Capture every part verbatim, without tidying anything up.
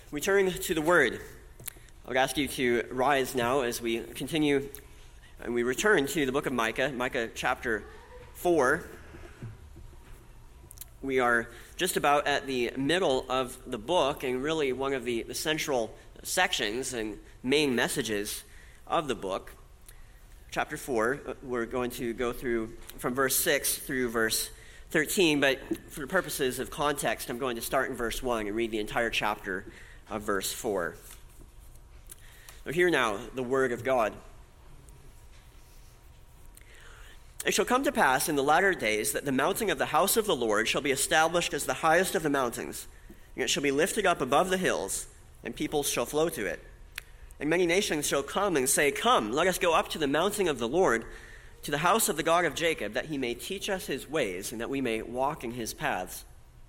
We turn to the Word. I would ask you to rise now as we continue and we return to the book of Micah, Micah chapter four. We are just about at the middle of the book and really one of the, the central sections and main messages of the book. Chapter four, we're going to go through from verse six through verse thirteen, but for the purposes of context, I'm going to start in verse one and read the entire chapter of verse four. So hear now the word of God. It shall come to pass in the latter days that the mountain of the house of the Lord shall be established as the highest of the mountains, and it shall be lifted up above the hills, and peoples shall flow to it. And many nations shall come and say, Come, let us go up to the mountain of the Lord, to the house of the God of Jacob, that he may teach us his ways, and that we may walk in his paths.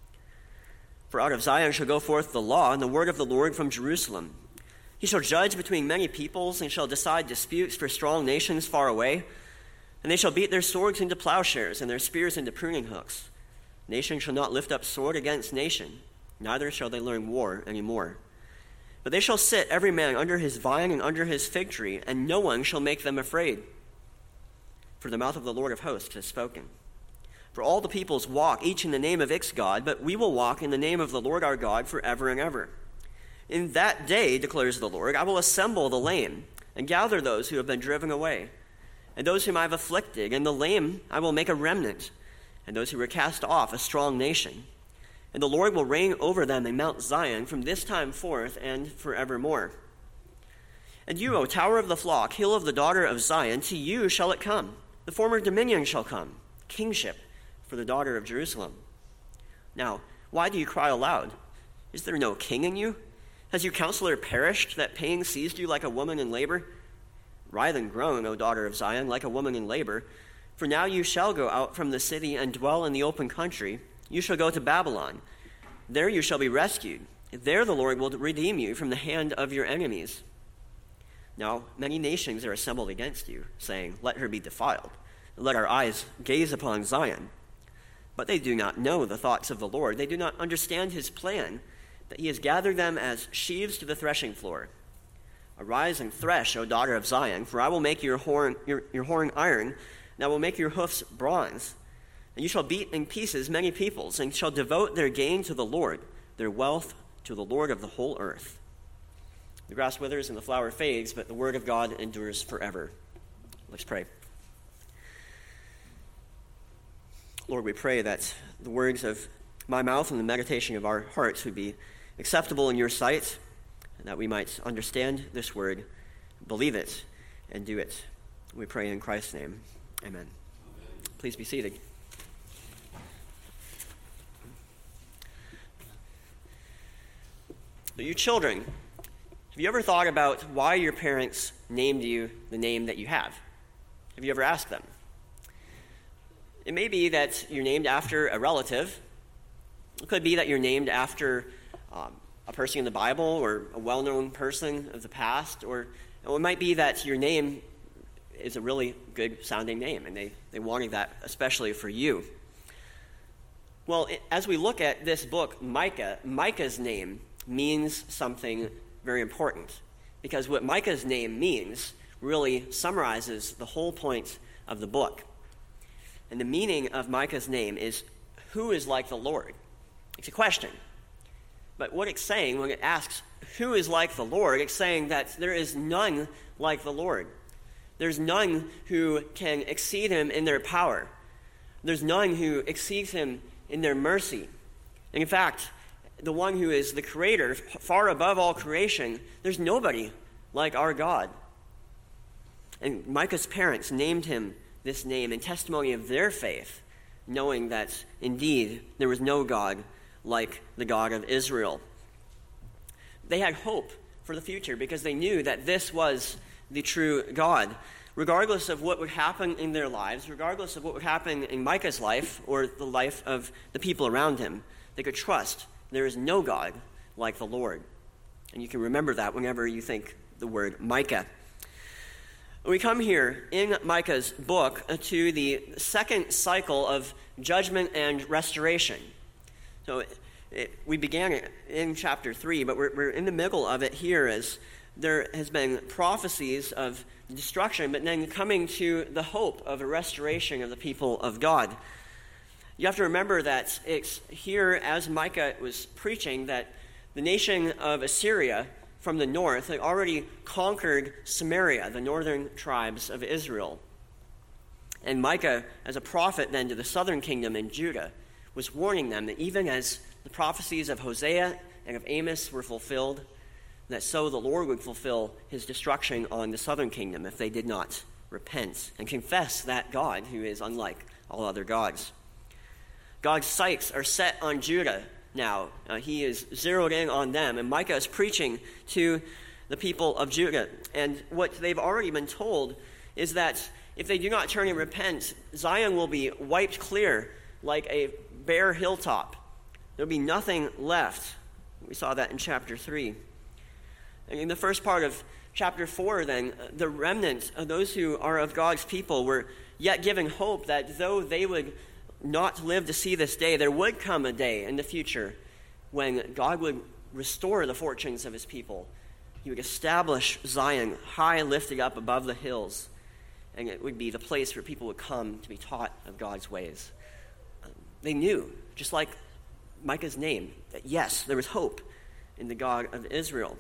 For out of Zion shall go forth the law and the word of the Lord from Jerusalem. He shall judge between many peoples, and shall decide disputes for strong nations far away. And they shall beat their swords into plowshares, and their spears into pruning hooks. Nation shall not lift up sword against nation, neither shall they learn war any more. But they shall sit every man under his vine and under his fig tree, and no one shall make them afraid. For the mouth of the Lord of hosts has spoken. For all the peoples walk, each in the name of its God, but we will walk in the name of the Lord our God forever and ever. In that day, declares the Lord, I will assemble the lame, and gather those who have been driven away, and those whom I have afflicted, and the lame I will make a remnant, and those who were cast off a strong nation. And the Lord will reign over them in Mount Zion from this time forth and forevermore. And you, O tower of the flock, hill of the daughter of Zion, to you shall it come. The former dominion shall come, kingship for the daughter of Jerusalem. Now, why do you cry aloud? Is there no king in you? Has your counselor perished, that pain seized you like a woman in labor? Writhe and groan, O daughter of Zion, like a woman in labor. For now you shall go out from the city and dwell in the open country. You shall go to Babylon. There you shall be rescued. There the Lord will redeem you from the hand of your enemies. Now many nations are assembled against you, saying, Let her be defiled. Let our eyes gaze upon Zion. But they do not know the thoughts of the Lord. They do not understand his plan, that he has gathered them as sheaves to the threshing floor. Arise and thresh, O daughter of Zion, for I will make your horn, your, your horn iron, and I will make your hoofs bronze. And you shall beat in pieces many peoples, and shall devote their gain to the Lord, their wealth to the Lord of the whole earth. The grass withers and the flower fades, but the word of God endures forever. Let's pray. Lord, we pray that the words of my mouth and the meditation of our hearts would be acceptable in your sight, and that we might understand this word, believe it, and do it. We pray in Christ's name. Amen. Amen. Please be seated. So you children, have you ever thought about why your parents named you the name that you have? Have you ever asked them? It may be that you're named after a relative. It could be that you're named after um, a person in the Bible or a well-known person of the past, or it might be that your name is a really good-sounding name, and they, they wanted that especially for you. Well, it, as we look at this book, Micah, Micah's name means something very important, because what Micah's name means really summarizes the whole point of the book. And the meaning of Micah's name is, who is like the Lord? It's a question. But what it's saying when it asks, who is like the Lord, it's saying that there is none like the Lord. There's none who can exceed him in their power. There's none who exceeds him in their mercy. And in fact, the one who is the creator, far above all creation, there's nobody like our God. And Micah's parents named him this name in testimony of their faith, knowing that indeed there was no God like the God of Israel. They had hope for the future because they knew that this was the true God. Regardless of what would happen in their lives, regardless of what would happen in Micah's life or the life of the people around him, they could trust there is no God like the Lord. And you can remember that whenever you think the word Micah. We come here in Micah's book to the second cycle of judgment and restoration. So It, we began it in chapter three, but we're, we're in the middle of it here as there has been prophecies of destruction, but then coming to the hope of a restoration of the people of God. You have to remember that it's here, as Micah was preaching, that the nation of Assyria from the north had already conquered Samaria, the northern tribes of Israel. And Micah, as a prophet then to the southern kingdom in Judah, was warning them that even as the prophecies of Hosea and of Amos were fulfilled, that so the Lord would fulfill his destruction on the southern kingdom if they did not repent and confess that God who is unlike all other gods. God's sights are set on Judah now. Uh, he is zeroed in on them, and Micah is preaching to the people of Judah. And what they've already been told is that if they do not turn and repent, Zion will be wiped clear like a bare hilltop. There'll be nothing left. We saw that in chapter three. And in the first part of chapter four, then, the remnant of those who are of God's people were yet given hope that though they would not live to see this day, there would come a day in the future when God would restore the fortunes of his people. He would establish Zion high lifted up above the hills, and it would be the place where people would come to be taught of God's ways. Um, they knew, just like Micah's name, that yes, there was hope in the God of Israel.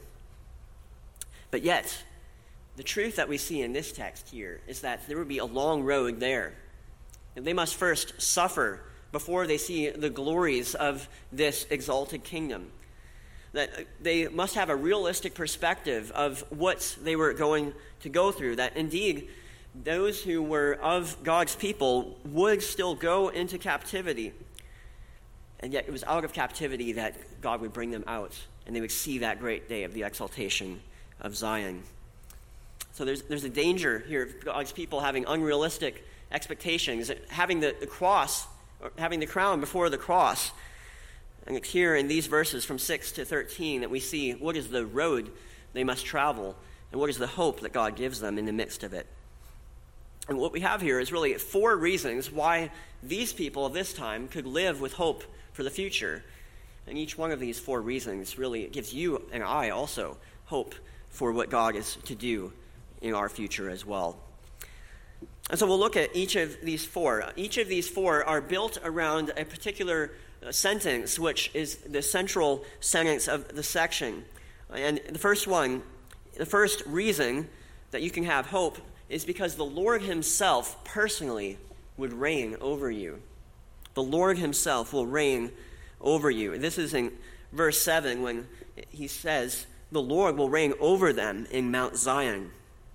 But yet, the truth that we see in this text here is that there would be a long road there. And they must first suffer before they see the glories of this exalted kingdom. That they must have a realistic perspective of what they were going to go through. That indeed, those who were of God's people would still go into captivity. And yet it was out of captivity that God would bring them out, and they would see that great day of the exaltation of Zion. So there's there's a danger here of God's people having unrealistic expectations, having the, the cross, or having the crown before the cross. And it's here in these verses from six to thirteen that we see what is the road they must travel, and what is the hope that God gives them in the midst of it. And what we have here is really four reasons why these people of this time could live with hope for the future. And each one of these four reasons really gives you and I also hope for what God is to do in our future as well. And so we'll look at each of these four. Each of these four are built around a particular sentence, which is the central sentence of the section. And the first one, the first reason that you can have hope is because the Lord himself personally would reign over you. The Lord himself will reign over you. This is in verse seven when he says, the Lord will reign over them in Mount Zion.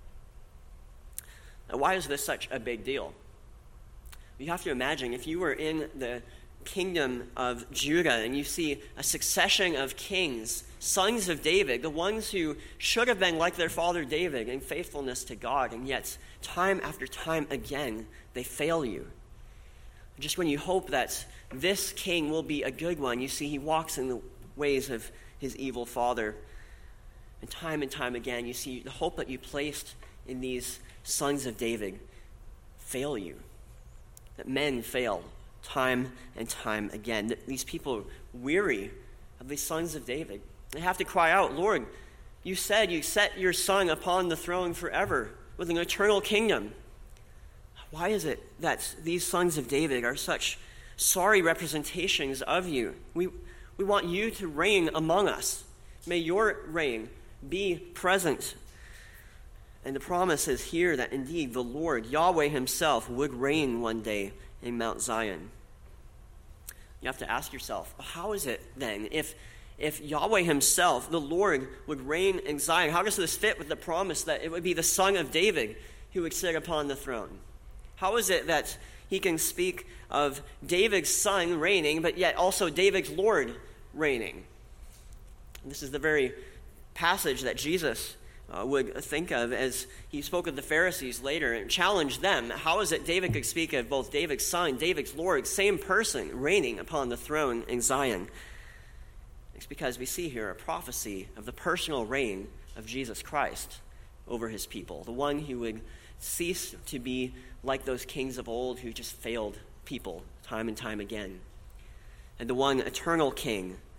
Now, why is this such a big deal? You have to imagine if you were in the kingdom of Judah and you see a succession of kings, sons of David, the ones who should have been like their father David in faithfulness to God, and yet time after time again they fail you. Just when you hope that this king will be a good one, you see he walks in the ways of his evil father. And time and time again you see the hope that you placed in these sons of David fail you. That men fail time and time again. That these people are weary of these sons of David. They have to cry out, Lord, you said you set your son upon the throne forever with an eternal kingdom. Why is it that these sons of David are such sorry representations of you? We, we want you to reign among us. May your reign be present. And the promise is here that indeed the Lord, Yahweh himself, would reign one day in Mount Zion. You have to ask yourself, how is it then, if, if Yahweh himself, the Lord, would reign in Zion, how does this fit with the promise that it would be the son of David who would sit upon the throne? How is it that he can speak of David's son reigning, but yet also David's Lord reigning? This is the very passage that Jesus uh, would think of as he spoke of the Pharisees later and challenged them. How is it David could speak of both David's son, David's Lord, same person reigning upon the throne in Zion? It's because we see here a prophecy of the personal reign of Jesus Christ over his people, the one who would cease to be like those kings of old who just failed people time and time again, and the one eternal king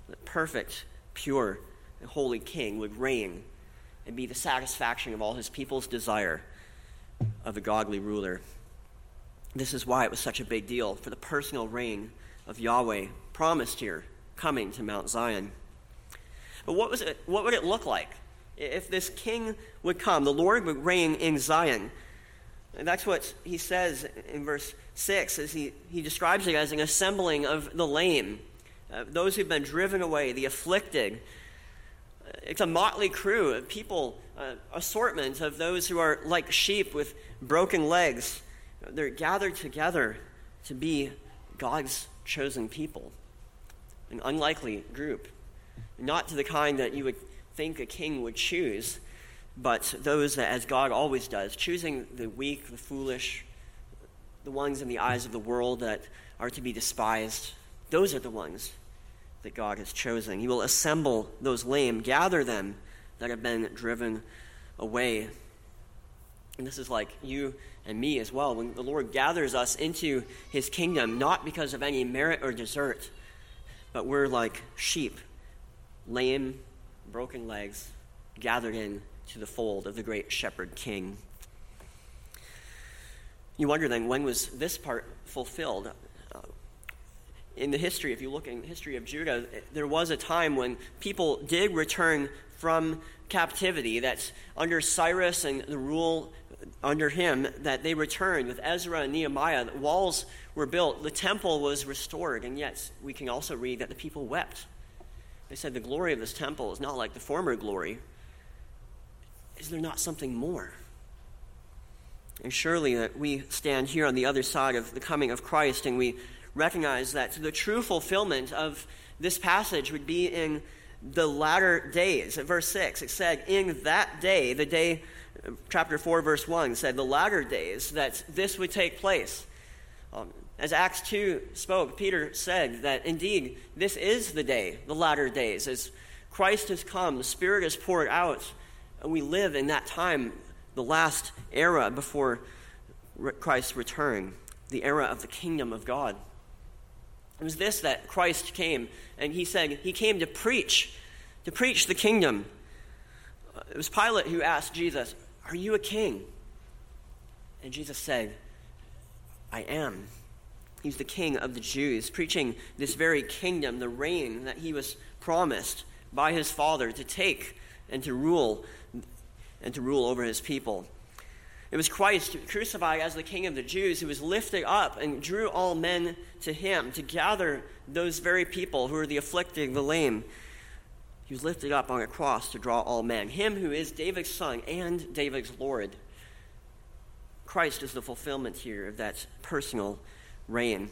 the perfect, pure, and holy king would reign and be the satisfaction of all his people's desire of a godly ruler. This is why it was such a big deal for the personal reign of Yahweh promised here, coming to Mount Zion. But what was it? What would it look like if this king would come? The Lord would reign in Zion. And that's what he says in verse six, as he, he describes it as an assembling of the lame, uh, those who've been driven away, the afflicted. It's a motley crew of people, uh, assortment of those who are like sheep with broken legs. They're gathered together to be God's chosen people, an unlikely group, not to the kind that you would think a king would choose, but those that, as God always does, choosing the weak, the foolish, the ones in the eyes of the world that are to be despised. Those are the ones that God has chosen. He will assemble those lame, gather them that have been driven away. And this is like you and me as well. When the Lord gathers us into his kingdom, not because of any merit or desert, but we're like sheep, lame, broken legs, gathered in to the fold of the great shepherd king. You wonder then, when was this part fulfilled? Uh, in the history, if you look in the history of Judah, there was a time when people did return from captivity. That's under Cyrus and the rule under him, that they returned with Ezra and Nehemiah. The walls were built, the temple was restored, and yet we can also read that the people wept. They said, the glory of this temple is not like the former glory. Is there not something more? And surely that we stand here on the other side of the coming of Christ, and we recognize that the true fulfillment of this passage would be in the latter days. At verse six, it said, in that day, the day, chapter four, verse one, said the latter days, that this would take place. Um, as Acts two spoke, Peter said that indeed this is the day, the latter days. As Christ has come, the Spirit is poured out, and we live in that time, the last era before Christ's return, the era of the kingdom of God. It was this that Christ came, and he said he came to preach, to preach the kingdom. It was Pilate who asked Jesus, are you a king? And Jesus said, I am. He's the king of the Jews, preaching this very kingdom, the reign that he was promised by his Father to take and to rule, and to rule over his people. It was Christ, crucified as the King of the Jews, who was lifted up and drew all men to him, to gather those very people who are the afflicted, the lame. He was lifted up on a cross to draw all men. Him who is David's son and David's Lord. Christ is the fulfillment here of that personal reign.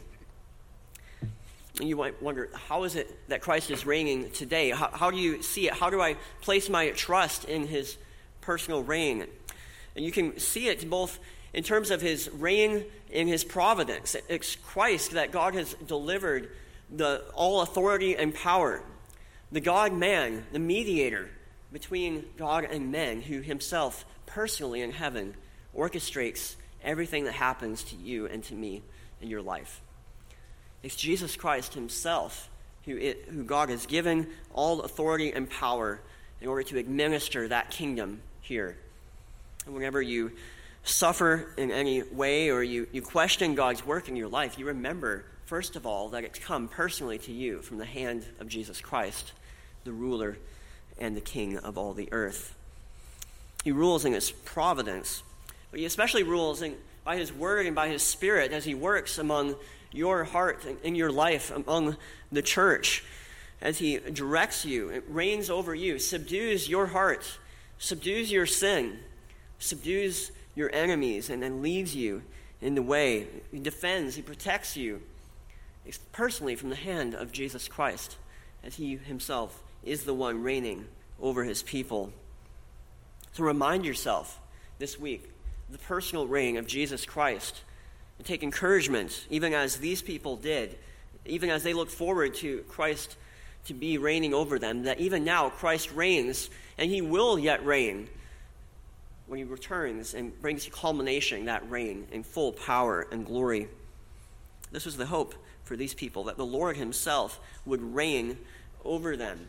And you might wonder, how is it that Christ is reigning today? How, how do you see it? How do I place my trust in his personal reign? And you can see it both in terms of his reign in his providence. It's Christ that God has delivered the all authority and power. The God-man, the mediator between God and men, who himself personally in heaven orchestrates everything that happens to you and to me in your life. It's Jesus Christ himself who, it, who God has given all authority and power in order to administer that kingdom here. And whenever you suffer in any way or you, you question God's work in your life, you remember, first of all, that it's come personally to you from the hand of Jesus Christ, the ruler and the king of all the earth. He rules in his providence, but he especially rules in, by his word and by his Spirit as he works among your heart and in your life, among the church, as he directs you, it reigns over you, subdues your heart, subdues your sin, subdues your enemies, and then leads you in the way. He defends, he protects you. It's personally from the hand of Jesus Christ, as he himself is the one reigning over his people. So remind yourself this week the personal reign of Jesus Christ, and take encouragement, even as these people did, even as they look forward to Christ to be reigning over them, that even now Christ reigns, and he will yet reign when he returns and brings to culmination that reign in full power and glory. This was the hope for these people, that the Lord himself would reign over them.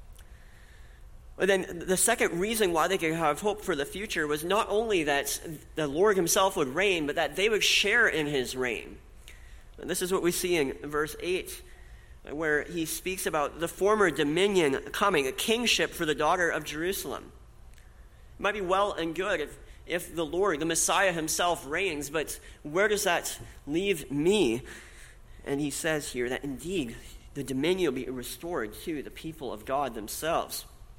But then the second reason why they could have hope for the future was not only that the Lord himself would reign, but that they would share in his reign. And this is what we see in verse eight, where he speaks about the former dominion coming, a kingship for the daughter of Jerusalem. It might be well and good if, if the Lord, the Messiah himself, reigns, but where does that leave me? And he says here that indeed the dominion will be restored to the people of God themselves.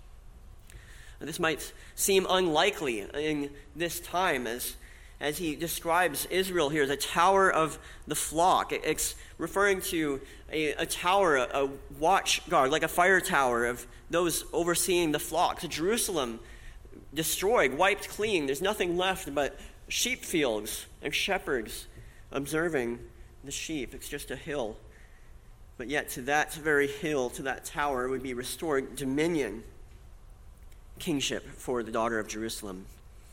This might seem unlikely in this time as, as he describes Israel here as a tower of the flock. It's referring to a, a tower, a, a watch guard, like a fire tower of those overseeing the flock. So Jerusalem destroyed, wiped clean. There's nothing left but sheep fields and shepherds observing the sheep. It's just a hill. But yet to that very hill, to that tower, would be restored dominion, kingship for the daughter of Jerusalem.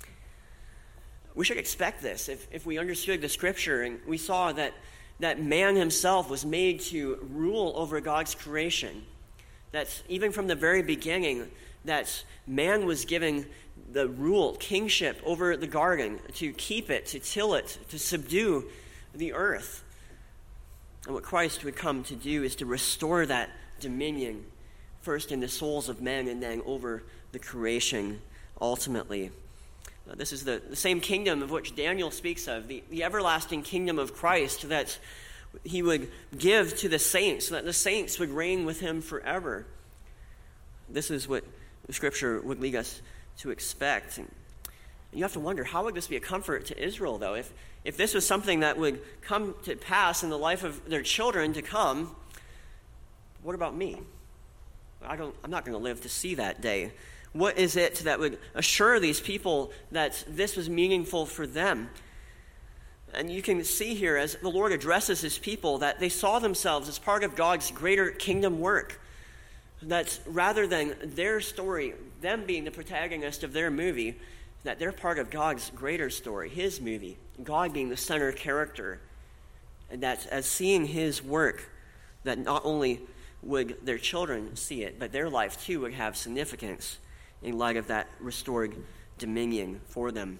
We should expect this if, if we understood the scripture and we saw that, that man himself was made to rule over God's creation. That even from the very beginning, that man was given the rule, kingship over the garden, to keep it, to till it, to subdue the earth. And what Christ would come to do is to restore that dominion, first in the souls of men and then over the creation ultimately. Uh, this is the, the same kingdom of which Daniel speaks of, the, the everlasting kingdom of Christ that he would give to the saints, so that the saints would reign with him forever. This is what the scripture would lead us to expect. And you have to wonder, how would this be a comfort to Israel, though? If, if this was something that would come to pass in the life of their children to come, what about me? I don't, I'm not going to live to see that day. What is it that would assure these people that this was meaningful for them? And you can see here as the Lord addresses his people that they saw themselves as part of God's greater kingdom work. That rather than their story, them being the protagonist of their movie, that they're part of God's greater story, his movie, God being the center character. And that as seeing his work, that not only would their children see it, but their life too would have significance in light of that restored dominion for them.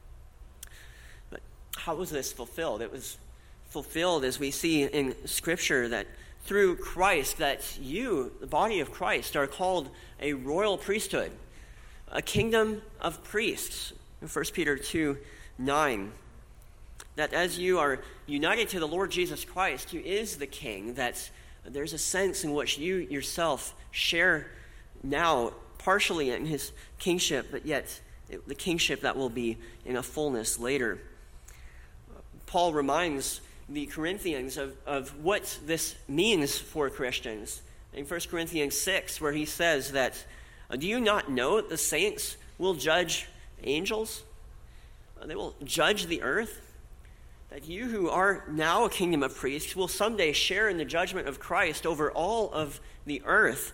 But how was this fulfilled? It was fulfilled as we see in Scripture that through Christ, that you, the body of Christ, are called a royal priesthood, a kingdom of priests. In First Peter two nine, that as you are united to the Lord Jesus Christ, who is the King, that there's a sense in which you yourself share now partially in his kingship, but yet it, the kingship that will be in a fullness later. Paul reminds the Corinthians of, of what this means for Christians in First Corinthians six, where he says that, do you not know that the saints will judge angels? They will judge the earth? That you who are now a kingdom of priests will someday share in the judgment of Christ over all of the earth.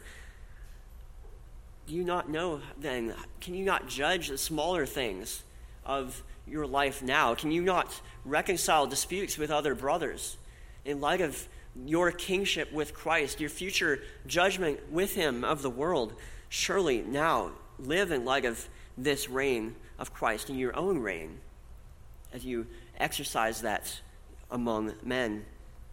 Do you not know then, can you not judge the smaller things of your life now? Can you not reconcile disputes with other brothers in light of your kingship with Christ, your future judgment with him of the world? Surely now live in light of this reign of Christ in your own reign as you exercise that among men.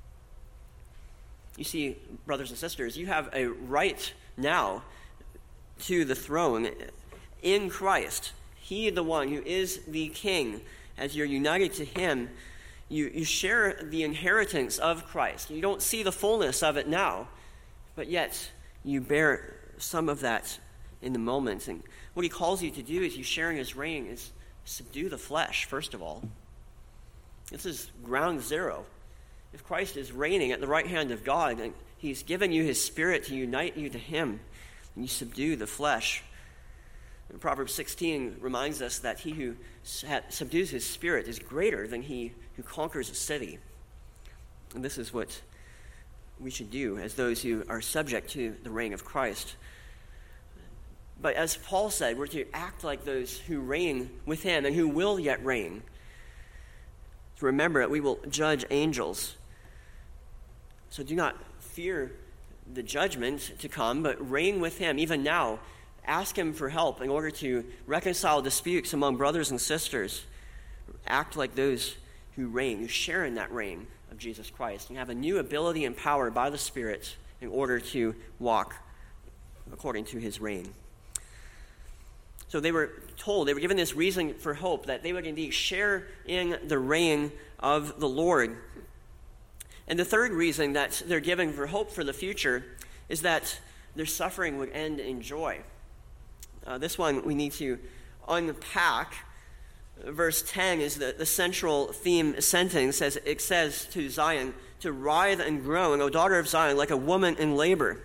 You see, brothers and sisters, you have a right now to the throne in Christ. He, the one who is the King, as you're united to him, you, you share the inheritance of Christ. You don't see the fullness of it now, but yet you bear some of that in the moment. And what he calls you to do is you share in his reign is subdue the flesh, first of all. This is ground zero. If Christ is reigning at the right hand of God, and he's given you his Spirit to unite you to him, and you subdue the flesh. And Proverbs sixteen reminds us that he who subdues his spirit is greater than he who conquers a city. And this is what we should do as those who are subject to the reign of Christ. But as Paul said, we're to act like those who reign with him and who will yet reign. To remember that we will judge angels. So do not fear the judgment to come, but reign with him even now. Ask him for help in order to reconcile disputes among brothers and sisters. Act like those who reign, who share in that reign of Jesus Christ, and have a new ability and power by the Spirit in order to walk according to his reign. So they were told, they were given this reason for hope, that they would indeed share in the reign of the Lord. And the third reason that they're given for hope for the future is that their suffering would end in joy. Uh, this one we need to unpack. Verse ten is the, the central theme sentence. As it says to Zion, to writhe and groan, O daughter of Zion, like a woman in labor.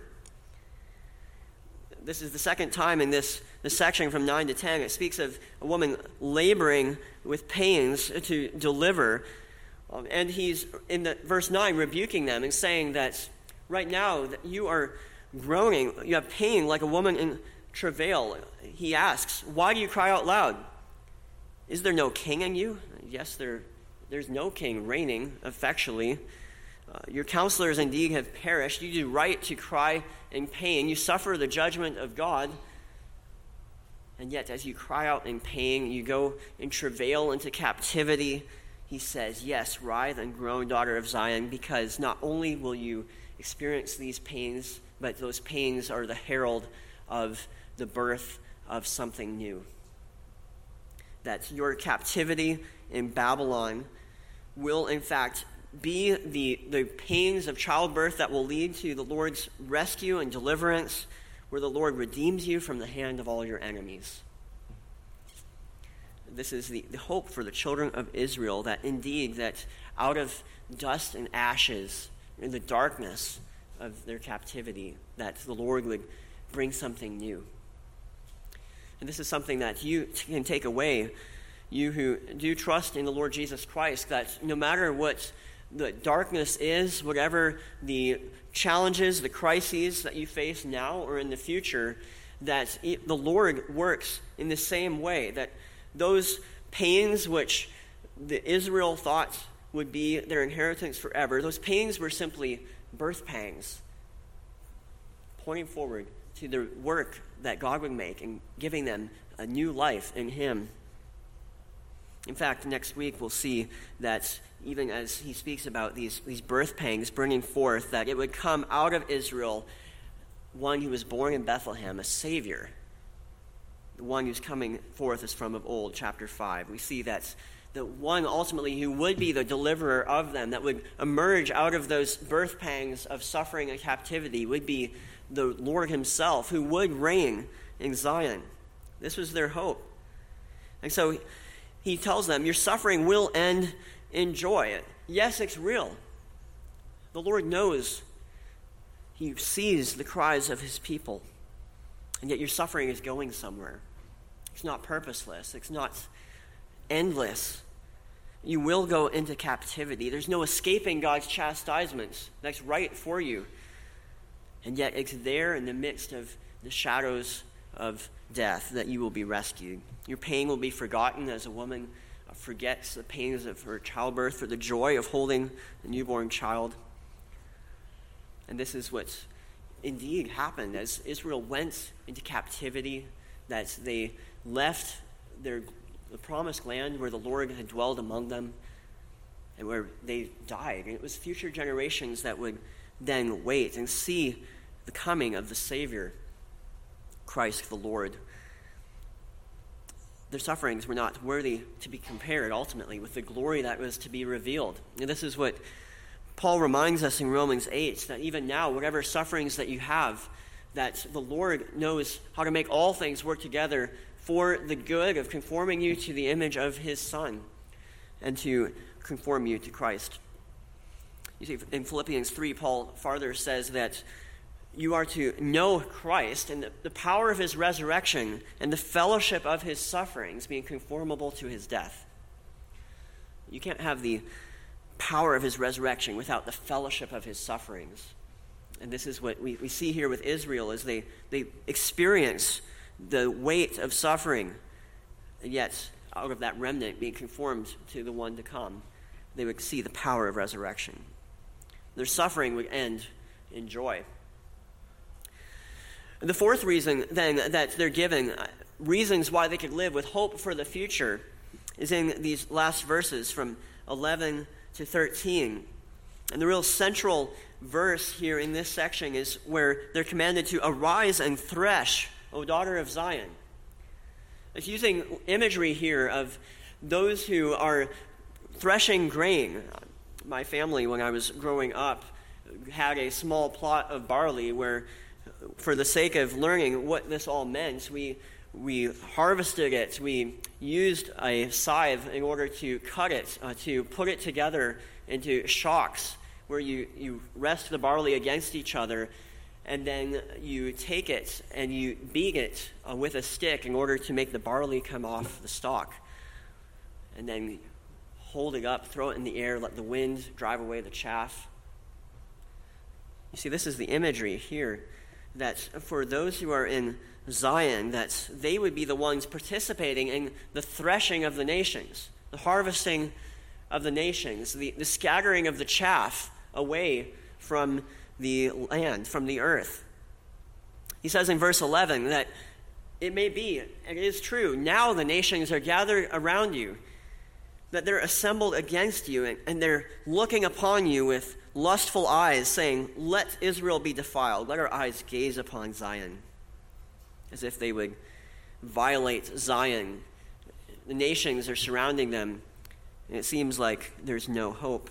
This is the second time in this, this section from nine to ten. It speaks of a woman laboring with pains to deliver. Um, and he's, in the, verse nine, rebuking them and saying that right now that you are groaning, you have pain like a woman in travail. He asks, why do you cry out loud? Is there no king in you? Yes, there, there's no king reigning effectually. Uh, your counselors indeed have perished. You do right to cry in pain. You suffer the judgment of God. And yet, as you cry out in pain, you go in travail into captivity. He says, yes, writhe and groan, daughter of Zion, because not only will you experience these pains, but those pains are the herald of the birth of something new. That your captivity in Babylon will, in fact, be the, the pains of childbirth that will lead to the Lord's rescue and deliverance, where the Lord redeems you from the hand of all your enemies. This is the, the hope for the children of Israel, that indeed, that out of dust and ashes, in the darkness of their captivity, that the Lord would bring something new. And this is something that you can take away, you who do trust in the Lord Jesus Christ, that no matter what the darkness is, whatever the challenges, the crises that you face now or in the future, that it, the Lord works in the same way, that those pains which the Israel thought would be their inheritance forever, those pains were simply birth pangs, pointing forward to the work that God would make and giving them a new life in him. In fact, next week we'll see that even as he speaks about these, these birth pangs bringing forth, that it would come out of Israel one who was born in Bethlehem, a Savior. The one who's coming forth is from of old, chapter five. We see that the one ultimately who would be the deliverer of them, that would emerge out of those birth pangs of suffering and captivity, would be the Lord himself, who would reign in Zion. This was their hope. And so he tells them, your suffering will end in joy. Yes, it's real. The Lord knows. He sees the cries of his people. And yet your suffering is going somewhere. It's not purposeless. It's not endless. You will go into captivity. There's no escaping God's chastisements. That's right for you. And yet it's there in the midst of the shadows of death that you will be rescued. Your pain will be forgotten as a woman forgets the pains of her childbirth or the joy of holding a newborn child. And this is what indeed happened as Israel went into captivity, that they left their the promised land where the Lord had dwelled among them and where they died. And it was future generations that would then wait and see the coming of the Savior, Christ the Lord. Their sufferings were not worthy to be compared ultimately with the glory that was to be revealed. And this is what Paul reminds us in Romans eight, that even now, whatever sufferings that you have, that the Lord knows how to make all things work together for the good of conforming you to the image of his Son and to conform you to Christ. You see, in Philippians three, Paul farther says that you are to know Christ and the, the power of his resurrection and the fellowship of his sufferings, being conformable to his death. You can't have the power of his resurrection without the fellowship of his sufferings. And this is what we, we see here with Israel, as they, they experience the weight of suffering, and yet out of that remnant being conformed to the one to come, they would see the power of resurrection. Their suffering would end in joy. The fourth reason, then, that they're giving, reasons why they could live with hope for the future, is in these last verses from eleven to thirteen. And the real central verse here in this section is where they're commanded to arise and thresh, O daughter of Zion. It's using imagery here of those who are threshing grain. My family, when I was growing up, had a small plot of barley where, for the sake of learning what this all meant, we we harvested it. We used a scythe in order to cut it, uh, to put it together into shocks where you, you rest the barley against each other, and then you take it and you beat it uh, with a stick in order to make the barley come off the stalk. And then hold it up, throw it in the air, let the wind drive away the chaff. You see, this is the imagery here, that for those who are in Zion, that they would be the ones participating in the threshing of the nations, the harvesting of the nations, the, the scattering of the chaff away from the land, from the earth. He says in verse eleven that it may be, and it is true, now the nations are gathered around you, that they're assembled against you, and, and they're looking upon you with lustful eyes, saying, let Israel be defiled, let our eyes gaze upon Zion, as if they would violate Zion. The nations are surrounding them, and it seems like there's no hope.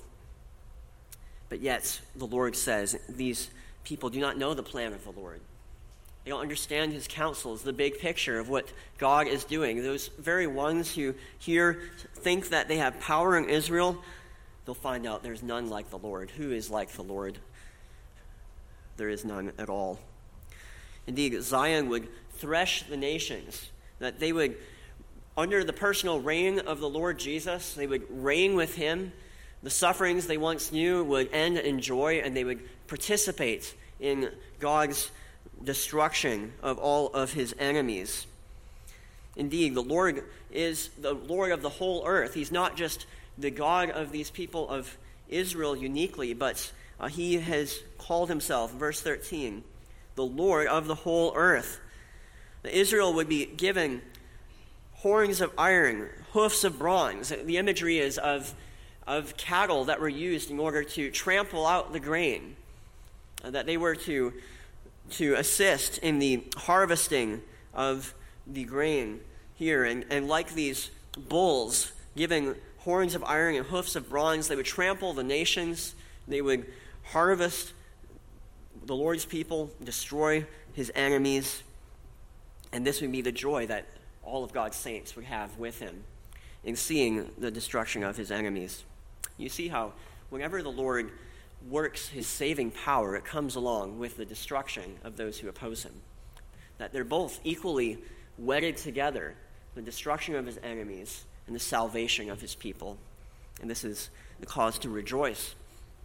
But yet, the Lord says, these people do not know the plan of the Lord. They don't understand his counsels, the big picture of what God is doing. Those very ones who here think that they have power in Israel, they'll find out there's none like the Lord. Who is like the Lord? There is none at all. Indeed, Zion would thresh the nations, that they would, under the personal reign of the Lord Jesus, they would reign with him. The sufferings they once knew would end in joy, and they would participate in God's destruction of all of his enemies. Indeed, the Lord is the Lord of the whole earth. He's not just the God of these people of Israel uniquely, but uh, he has called himself, verse thirteen, the Lord of the whole earth. Israel would be given horns of iron, hoofs of bronze. The imagery is of, of cattle that were used in order to trample out the grain, uh, that they were to, to assist in the harvesting of the grain here. And, and like these bulls giving horns of iron and hoofs of bronze, they would trample the nations, they would harvest the Lord's people, destroy his enemies, and this would be the joy that all of God's saints would have with him in seeing the destruction of his enemies. You see how whenever the Lord works his saving power, it comes along with the destruction of those who oppose him. That they're both equally wedded together, the destruction of his enemies and the salvation of his people. And this is the cause to rejoice.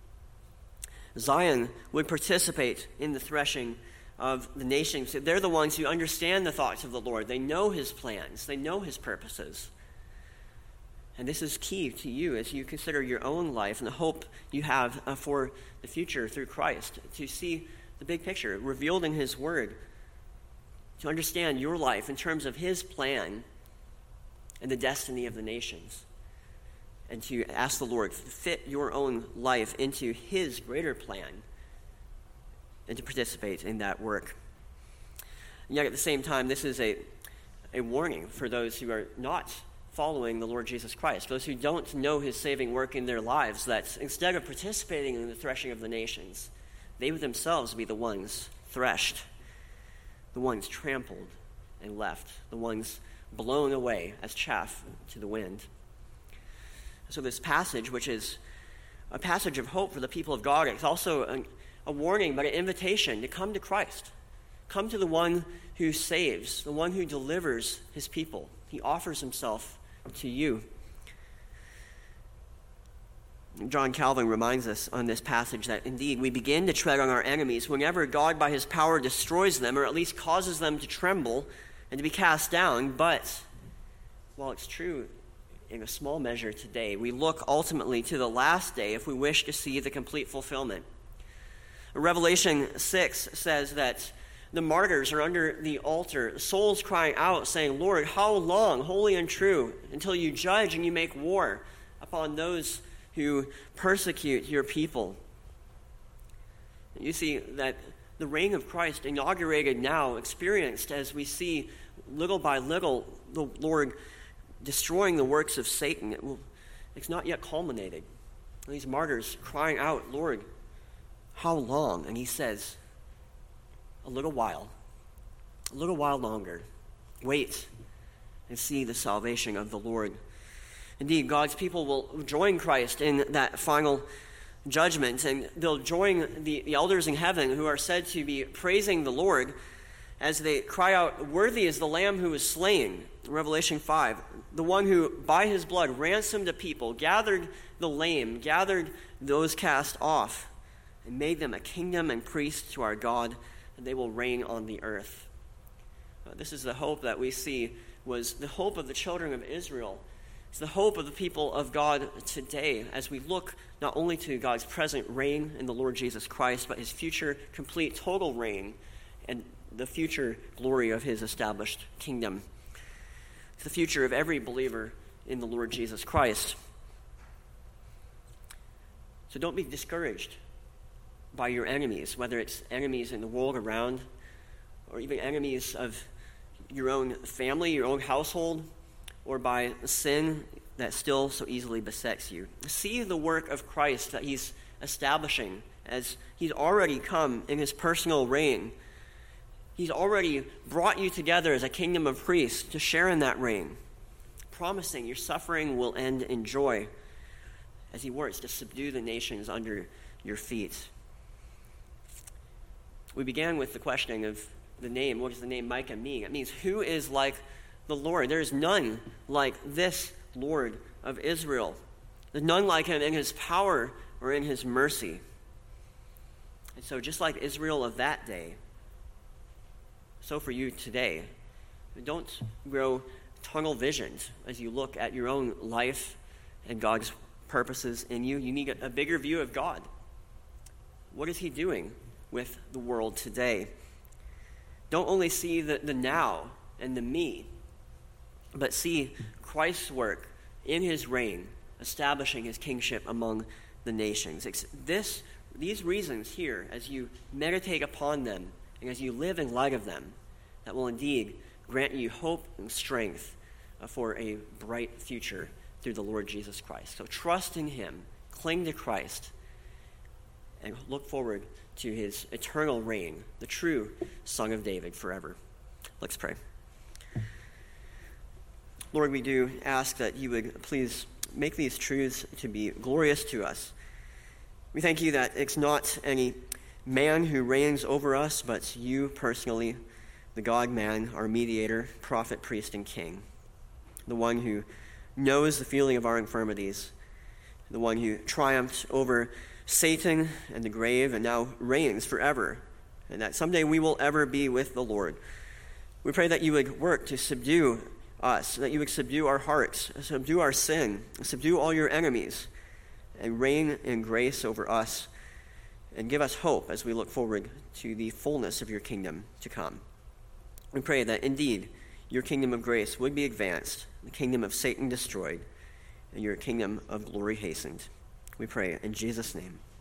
Zion would participate in the threshing of the nations. They're the ones who understand the thoughts of the Lord. They know his plans. They know his purposes. And this is key to you as you consider your own life and the hope you have uh, for the future through Christ, to see the big picture revealed in his word, to understand your life in terms of his plan and the destiny of the nations, and to ask the Lord to fit your own life into his greater plan and to participate in that work. And yet at the same time, this is a, a warning for those who are not following the Lord Jesus Christ, those who don't know his saving work in their lives, that instead of participating in the threshing of the nations, they would themselves be the ones threshed, the ones trampled and left, the ones blown away as chaff to the wind. So this passage, which is a passage of hope for the people of God, it's also a, a warning, but an invitation to come to Christ. Come to the one who saves, the one who delivers his people. He offers himself to you. John Calvin reminds us on this passage that indeed we begin to tread on our enemies whenever God by his power destroys them, or at least causes them to tremble and to be cast down. But while it's true in a small measure today, we look ultimately to the last day if we wish to see the complete fulfillment. Revelation six says that the martyrs are under the altar, souls crying out, saying, Lord, how long, holy and true, until you judge and you make war upon those who persecute your people? You see that the reign of Christ, inaugurated now, experienced as we see little by little the Lord destroying the works of Satan, it will, it's not yet culminated. And these martyrs crying out, Lord, how long? And he says, a little while, a little while longer. Wait and see the salvation of the Lord. Indeed, God's people will join Christ in that final judgment, and they'll join the, the elders in heaven who are said to be praising the Lord as they cry out, worthy is the Lamb who was slain, Revelation five, the one who by his blood ransomed a people, gathered the lame, gathered those cast off, and made them a kingdom and priests to our God, and they will reign on the earth. Uh, this is the hope that we see was the hope of the children of Israel. It's the hope of the people of God today as we look not only to God's present reign in the Lord Jesus Christ, but his future complete total reign and the future glory of his established kingdom. It's the future of every believer in the Lord Jesus Christ. So don't be discouraged by your enemies, whether it's enemies in the world around or even enemies of your own family, your own household, or by sin that still so easily besets you. See the work of Christ that he's establishing as he's already come in his personal reign. He's already brought you together as a kingdom of priests to share in that reign, promising your suffering will end in joy as he works to subdue the nations under your feet. We began with the questioning of the name. What does the name Micah mean? It means who is like the Lord. There is none like this Lord of Israel. There's none like him in his power or in his mercy. And so just like Israel of that day, so for you today, don't grow tunnel visions as you look at your own life and God's purposes in you. You need a, a bigger view of God. What is he doing with the world today? Don't only see the, the now and the me, but see Christ's work in his reign, establishing his kingship among the nations. It's this, these reasons here, as you meditate upon them and as you live in light of them, that will indeed grant you hope and strength for a bright future through the Lord Jesus Christ. So trust in him, cling to Christ, and look forward to his eternal reign, the true Son of David forever. Let's pray. Lord, we do ask that you would please make these truths to be glorious to us. We thank you that it's not any man who reigns over us, but you personally, the God-man, our mediator, prophet, priest, and king, the one who knows the feeling of our infirmities, the one who triumphed over Satan and the grave and now reigns forever, and that someday we will ever be with the Lord. We pray that you would work to subdue us, that you would subdue our hearts, subdue our sin, subdue all your enemies, and reign in grace over us, and give us hope as we look forward to the fullness of your kingdom to come. We pray that indeed your kingdom of grace would be advanced, the kingdom of Satan destroyed, and your kingdom of glory hastened. We pray in Jesus' name.